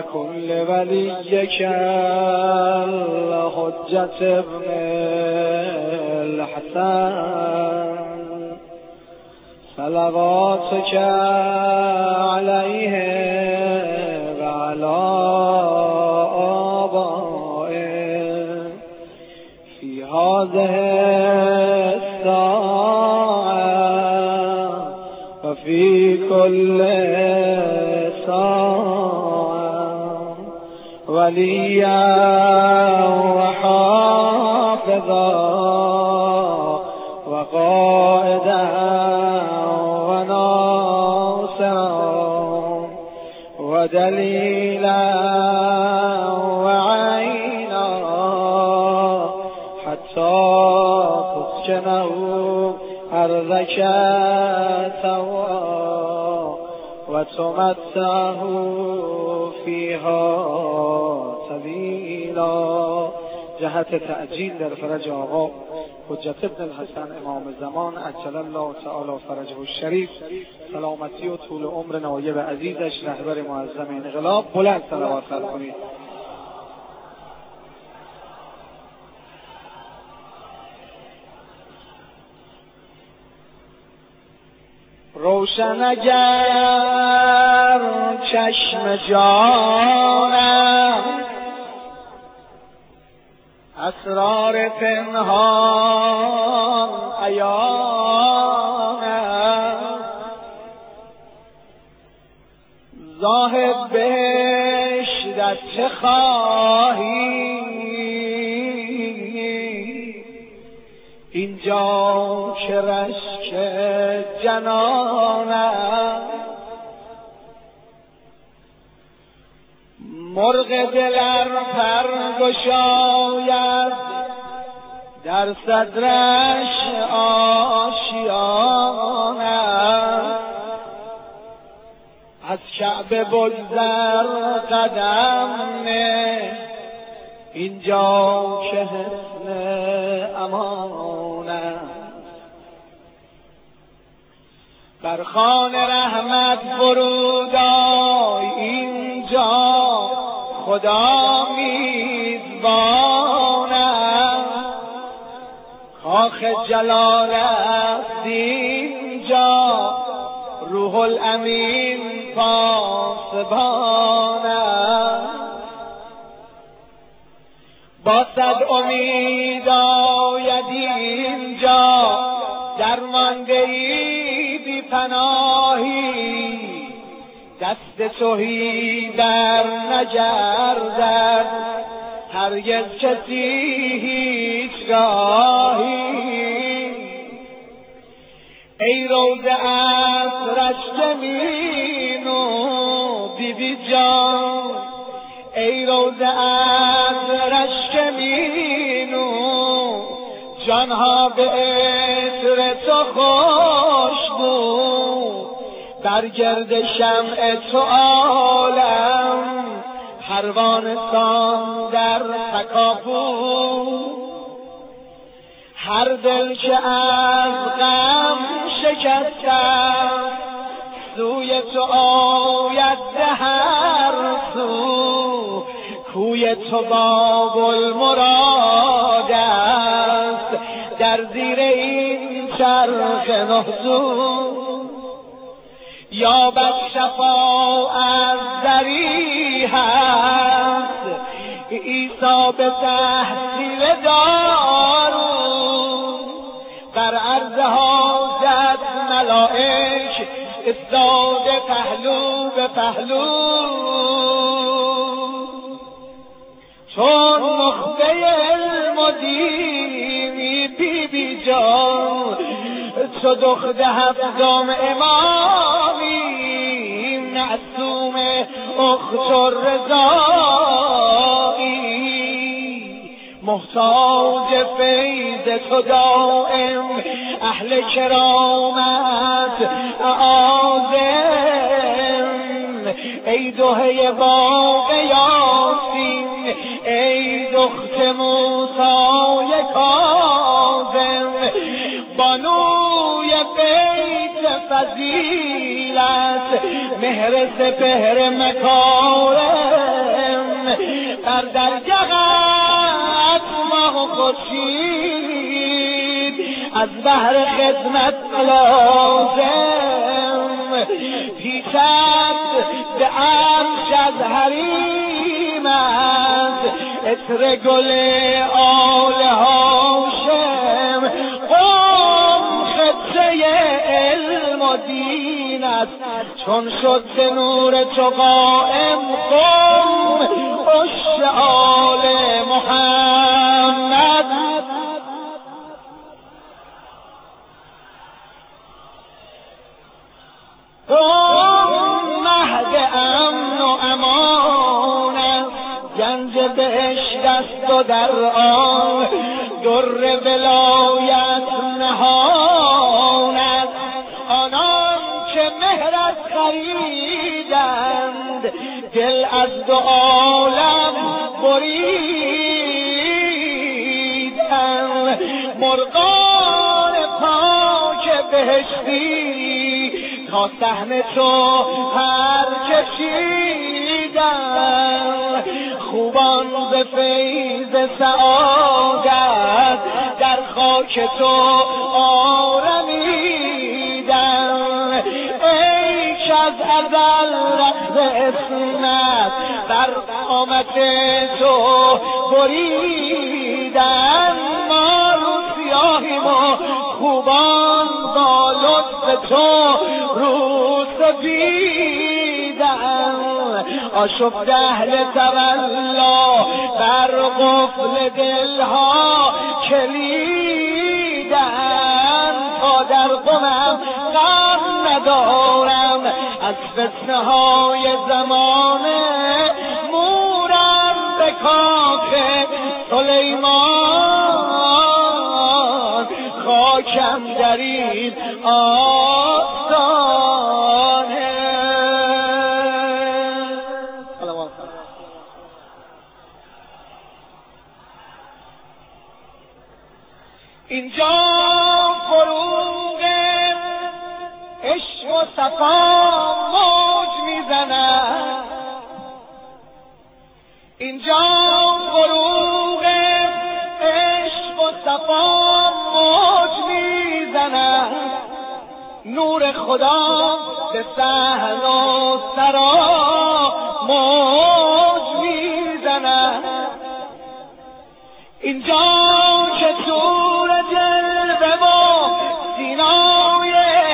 كل وليك الحجة ابن الحسن صلواتك عليه وعلى آبائه في هذه الساعة وفي كل ساعة وليا وحافظا وقائدا وناصرا ودليلا وعينا حتى تسكنه أرضك سوا وتمتعه فيها طویلا. جهت تعجیل در فرج آقا حجت ابن الحسن امام زمان عجل الله تعالی فرجه الشریف، سلامتی و طول عمر نایب عزیزش رهبر معظم انقلاب، بلند صلوات کنید. روشن اگر چشم جانم اسرار پنهان عیانم، زاهد بهشت از چه خواهی اینجا که رشک جنانم، مرغ دلر پر گشاید در صدرش آشیانم، از کعبه بگذر قدم نه اینجا که حسن امانم، بر خوان رحمت فرود آی اینجا خدا میزبانم، کاخ جلالت اینجا روح الامین پاسبانم، با صد امید آید اینجا درمانده ای بی پناهی، دست تهی در نگردد هرگز کسی هیچگاهی، ای روضه از رشک مینو بی بی جان، ای روضه از رشک مینو جانها به عطر تو خوشبو، بر گرد شمع تو عالم پروانه سان در تکاپو، هر دل که از غم شکستم سوی تو آید هر سو، کوی تو باب المراد است در زیر این چرخ نهزو، یا بد شفا از دری هست عیسی به تحصیل دارو، بر عرض حاجت ملائک استاده پهلو به پهلو، چون نخبه المدینی بی بی جان، چو دخت هفتم امامی معصوم اخت الرضایی، محتاج فیض تو دائم اهل کرامت اعاظم، ای دوحه باغ یاسین، ای دخت موسی کاظم، بانوی بیت فضیلت، مهر سپهر مکارم، در درگهت ماه خورشید از بهر خدمت لازم پیچد به عرش از حریمت عطر گل آل هاشم قم خطه علم و دین است چون شد به نور تو قائم قم عشق آل محمد مهد امن و امان است گنج بهشت است و در آن در ولایت نهان است آنان که مهرت خریدند دل از دو عالم بریدند مرغان پاک بهشتی تا صحن تو هر کشیدن خوبان ز فیض سعادت در خاک تو آرمیدن ای که از ازل رخت اسمت بر قامت تو بریدن ما رو سیاهیم و خوبان با لطف تو رو سپیدن آشفت اهل تولا بر قفل دلها کلیدن تا در قمم غم ندارم از فتنه های زمانه مورم به کاخ سلیمان خاکم در این آستانه اینجا فروغ عشق و صفا موج میزند اینجا فروغ عشق و صفا موج میزند نور خدا به صحن و سرا موج میزند اینجا که تور جلوه و سینای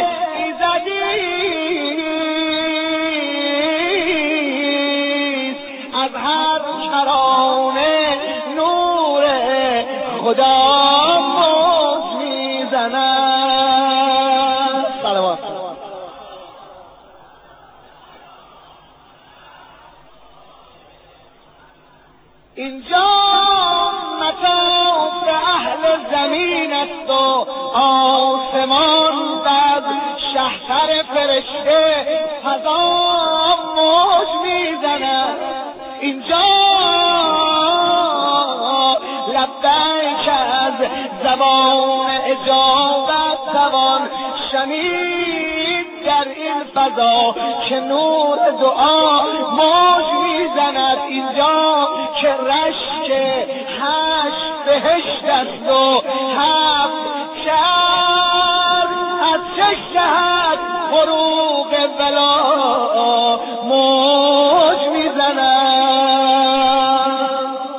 ایزدیست از هر کرانه نور خدا موج میزند صلوات اینجا مطاف اهل زمین است و آسمان بد شهتر فرشته فضا موج میزند اینجا لبیک از زبان اجابت توان شنید در این فضا که نور دعا موج میزند اینجا که رشک هشت بهشت است و هفت شهر از شش جهت فروغ بلا موج میزند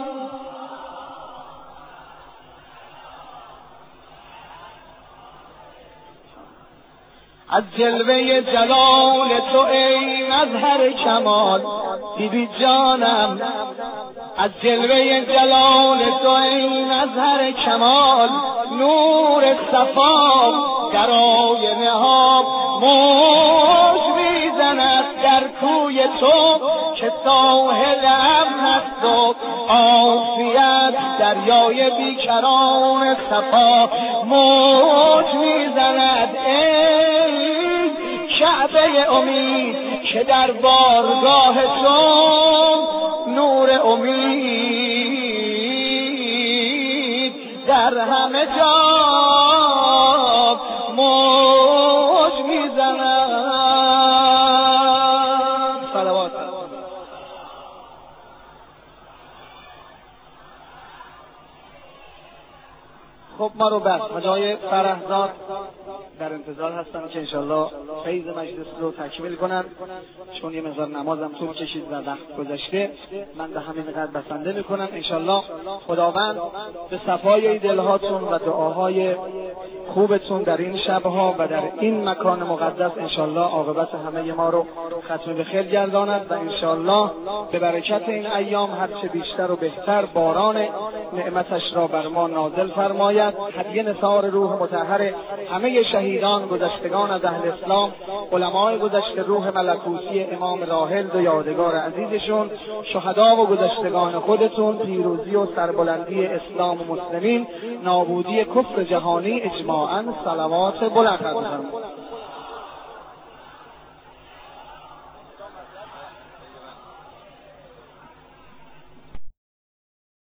از جلوه جلال تو ای مظهر کمال بیبی جانم از جلوه جلال تو ای مظهر کمال نور صفا در آینه ها موج میزند در کوی تو که ساحل امن است و عافیت دریای بیکران صفا موج میزند ای کعبه امید که در بارگاه تو نور امید در همه جا موج میزند صلوات خب ما رو بس حاجای فرهزاد در انتظار هستم که انشالله فیض مجلس رو تکمیل کنن، چون یه مقدار نمازم طول کشید و وقت گذشته. من به همین قدر بسنده میکنم. انشالله خداوند به صفای دلهاتون و دعاهای خوبتون در این شبها و در این مکان مقدس انشالله عاقبت همه ما رو ختم به خیر گرداند و انشالله به برکت این ایام هرچه بیشتر و بهتر باران نعمتش را بر ما نازل فرماید. هدیه نثار روح مطهر همه شهیدان گذشتگان از اهل اسلام، علمای گذشته، روح ملکوتی امام راحل و یادگار عزیزشون، شهدا و گذشتگان خودتون، پیروزی و سربلندی اسلام و مسلمین، نابودی کفر جهانی اجماعاً. صلوات بلند.